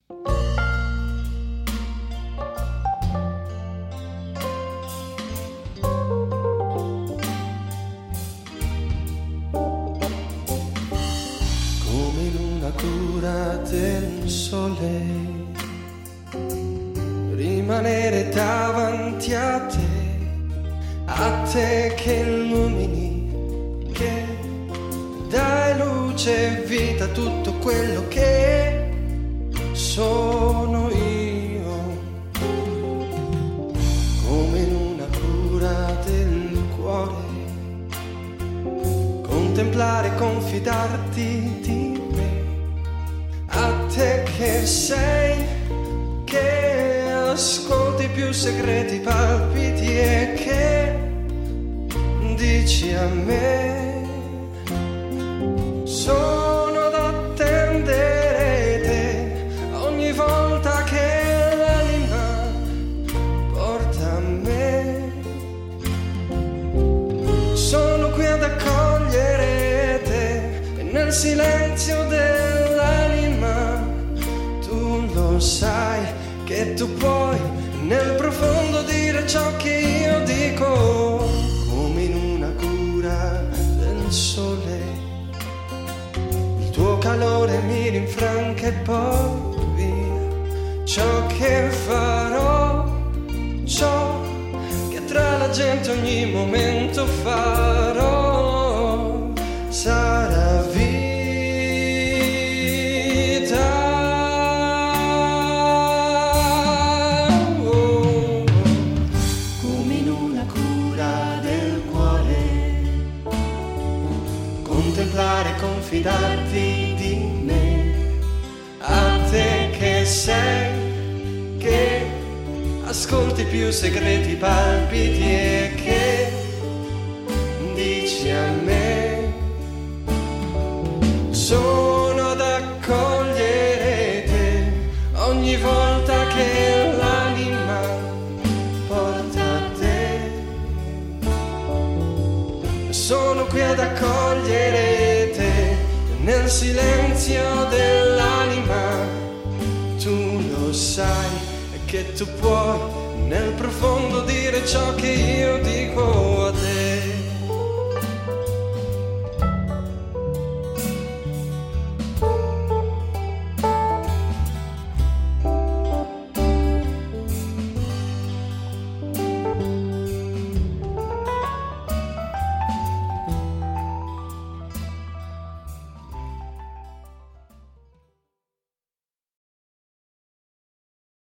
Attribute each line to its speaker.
Speaker 1: Del sole, rimanere davanti a te che illumini, che dai luce e vita a tutto quello che sono io, come in una cura del cuore, contemplare, confidarti di me. A te che sei, che ascolti i più segreti palpiti e che dici a me, sono ad attendere te ogni volta che l'anima porta a me. Sono qui ad accogliere te e nel silenzio lo sai che tu puoi nel profondo dire ciò che io dico, come in una cura del sole. Il tuo calore mi rinfranca e poi via. Ciò che farò, ciò che tra la gente ogni momento farò, sarà vita. Confidarti di me, a te che sei, che ascolti più segreti palpiti e che dici a me, sono ad accogliere te ogni volta che l'anima porta a te. Sono qui ad accogliere te nel silenzio dell'anima. Tu lo sai che tu puoi nel profondo dire ciò che io dico a